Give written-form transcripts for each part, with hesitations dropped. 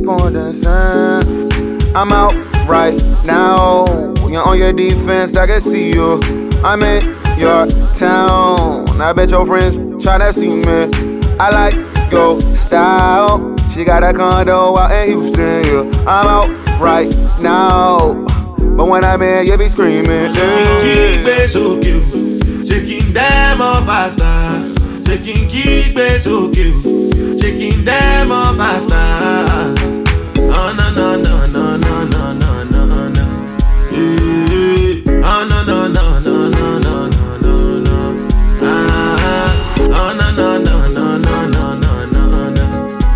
keep on dancing. I'm out right now. You're on your defense, I can see you. I'm in your town. I bet your friends tryna see me. I like your style. She got a condo out in Houston, yeah. I'm out right now. But when I'm in, you be screaming. Kígbe sókè o, ṣé kí n dẹ́ mọ́ faster? Ṣé kí n kígbe sókè o, ṣé kí n dẹ́ mọ́ faster? Oh no no no no no no no no no. Oh no no no no no no no no no. Ah, oh no no no no no no no no no.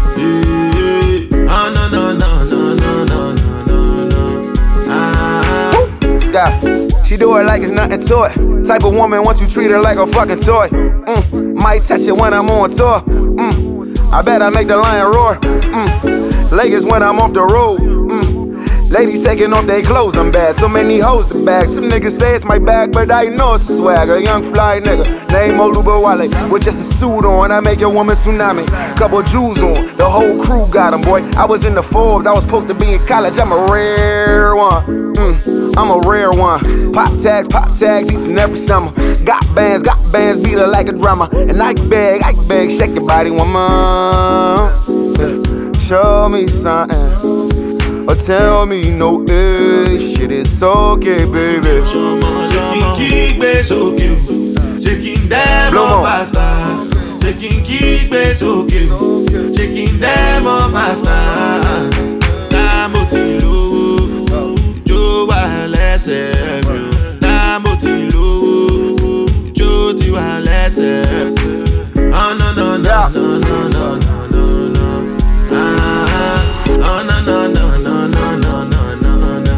Oh no no no no no no no no. Ah. Yeah, she do it like it's nothing to it. Type of woman once you treat her like a fucking toy. Might touch it when I'm on tour. I bet I make the lion roar. Lakers when I'm off the road. Ladies taking off their clothes, I'm bad. So many hoes to bag. Some niggas say it's my bag, but I know it's a swag. A young fly nigga named Olubawale with just a suit on. I make your woman tsunami. Couple jewels on, the whole crew got 'em, boy. I was in the Forbes, I was supposed to be in college. I'm a rare one. I'm a rare one. Pop tags, each and every summer. Got bands, beat her like a drummer. And I beg, shake your body, woman. Show me something, or tell me no, shit is okay, baby. Ṣé kí n kígbe sókè o, ṣé kí n dẹ́ mọ́ faster? Ṣé kí n kígbe sókè o, ṣé kí n dẹ́ mọ́ faster? Náà mo ti lówó, ìjó wà lẹ́sẹ̀ mi o. Náà mo ti lówó, ìjó ti wà lẹ́sẹ̀ mi o. Oh no no no no no no no no no. Ah, oh no no no no no no no no no.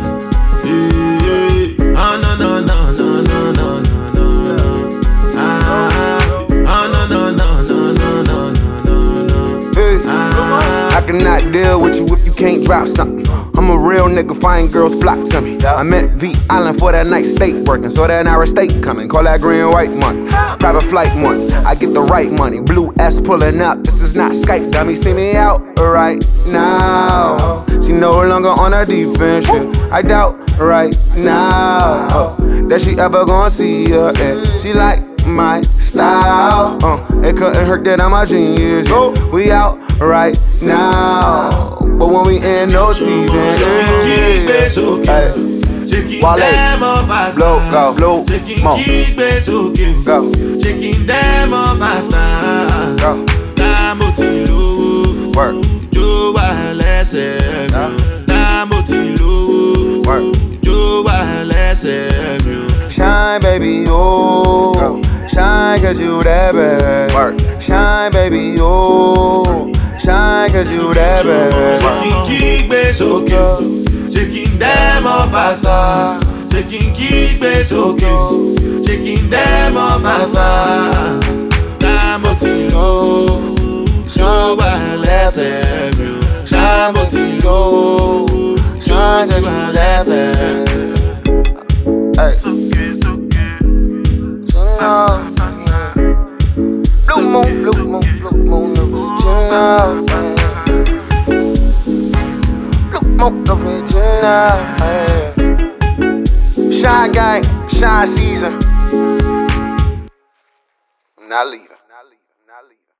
Oh no no no no no no no no. Ah, oh no no no no no no no no. I cannot deal with you if you can't drop something. I'm a real nigga, fine girls flock to me. I'm at the island for that night state working, so that Irish state coming. Call that green and white money, private flight money. I get the right money, blue S pulling up. This is not Skype, dummy. See me out right now. She no longer on her defense. Shit. I doubt right now that she ever gonna see her. She like my style. It couldn't hurt that I'm a genius. Yeah. We out right now. But when we in no season, Wale, blow, go, blow, mo, go, Chicken them off faster. go, Namotilo, work, Joe Walese, Namotilo, work. Joe Walese, Shine, baby, oh, go. Shine, cause you that bad, work. Shine, baby, oh, shine, cause you that bad, Chicken sókè, chicken them off faster. Chicken sókè, chicken them off faster. Namotilo, Joe Walese, Namotilo, Joe Walese. Hey. Blue moon, blue moon, blue moon, original. Blue moon, original. Shine gang, shine season. I'm not leaving.